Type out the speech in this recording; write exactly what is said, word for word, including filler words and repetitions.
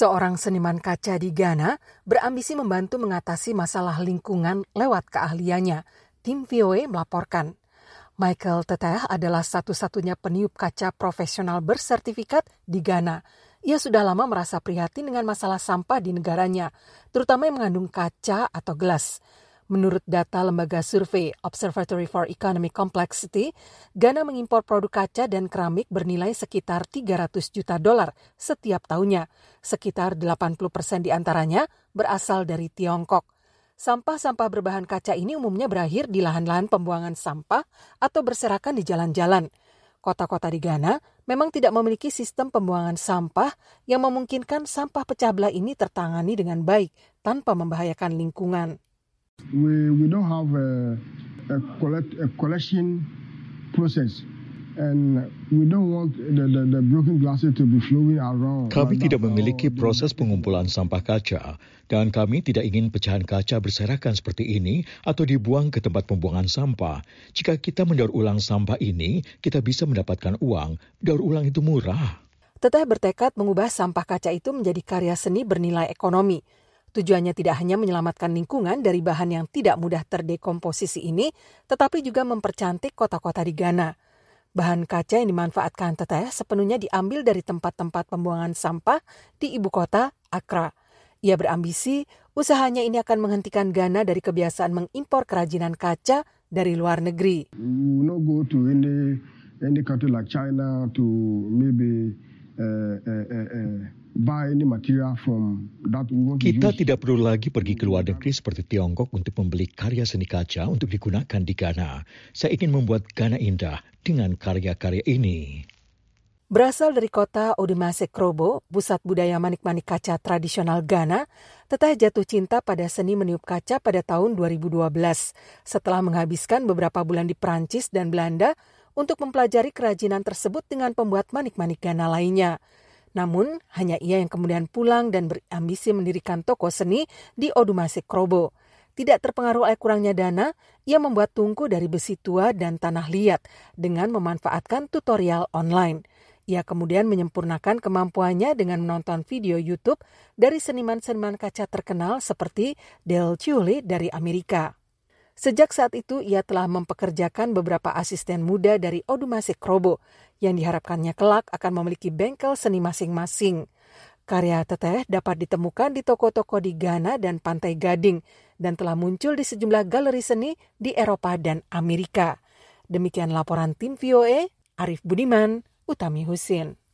Seorang seniman kaca di Ghana berambisi membantu mengatasi masalah lingkungan lewat keahliannya. Tim V O A melaporkan. Michael Teteh adalah satu-satunya peniup kaca profesional bersertifikat di Ghana. Ia sudah lama merasa prihatin dengan masalah sampah di negaranya, terutama yang mengandung kaca atau gelas. Menurut data lembaga survei Observatory for Economic Complexity, Ghana mengimpor produk kaca dan keramik bernilai sekitar tiga ratus juta dolar setiap tahunnya. Sekitar delapan puluh persen diantaranya berasal dari Tiongkok. Sampah-sampah berbahan kaca ini umumnya berakhir di lahan-lahan pembuangan sampah atau berserakan di jalan-jalan. Kota-kota di Ghana memang tidak memiliki sistem pembuangan sampah yang memungkinkan sampah pecah belah ini tertangani dengan baik tanpa membahayakan lingkungan. We we don't have a, a, collect, a collection process, and we don't want the, the, the broken glasses to be flowing around. Kami tidak memiliki proses pengumpulan sampah kaca, dan kami tidak ingin pecahan kaca berserakan seperti ini atau dibuang ke tempat pembuangan sampah. Jika kita mendaur ulang sampah ini, kita bisa mendapatkan uang. Daur ulang itu murah. Teteh bertekad mengubah sampah kaca itu menjadi karya seni bernilai ekonomi. Tujuannya tidak hanya menyelamatkan lingkungan dari bahan yang tidak mudah terdekomposisi ini, tetapi juga mempercantik kota-kota di Ghana. Bahan kaca yang dimanfaatkan Teteh sepenuhnya diambil dari tempat-tempat pembuangan sampah di ibu kota, Accra. Ia berambisi, usahanya ini akan menghentikan Ghana dari kebiasaan mengimpor kerajinan kaca dari luar negeri. We will not go to any any country like China to maybe uh, uh, uh, uh, buy any material from that we want to Kita use. tidak perlu lagi pergi ke luar negeri seperti Tiongkok untuk membeli karya seni kaca untuk digunakan di Ghana. Saya ingin membuat Ghana indah dengan karya-karya ini. Berasal dari kota Odumasekrobo, pusat budaya manik-manik kaca tradisional Ghana, Teteh jatuh cinta pada seni meniup kaca pada tahun dua ribu dua belas setelah menghabiskan beberapa bulan di Prancis dan Belanda untuk mempelajari kerajinan tersebut dengan pembuat manik-manik Ghana lainnya. Namun, hanya ia yang kemudian pulang dan berambisi mendirikan toko seni di Odumasekrobo. Tidak terpengaruh oleh kurangnya dana, ia membuat tungku dari besi tua dan tanah liat dengan memanfaatkan tutorial online. Ia kemudian menyempurnakan kemampuannya dengan menonton video YouTube dari seniman-seniman kaca terkenal seperti Dale Tully dari Amerika. Sejak saat itu, ia telah mempekerjakan beberapa asisten muda dari Odumasekrobo yang diharapkannya kelak akan memiliki bengkel seni masing-masing. Karya Teteh dapat ditemukan di toko-toko di Ghana dan Pantai Gading dan telah muncul di sejumlah galeri seni di Eropa dan Amerika. Demikian laporan tim V O A, Arif Budiman, Utami Husin.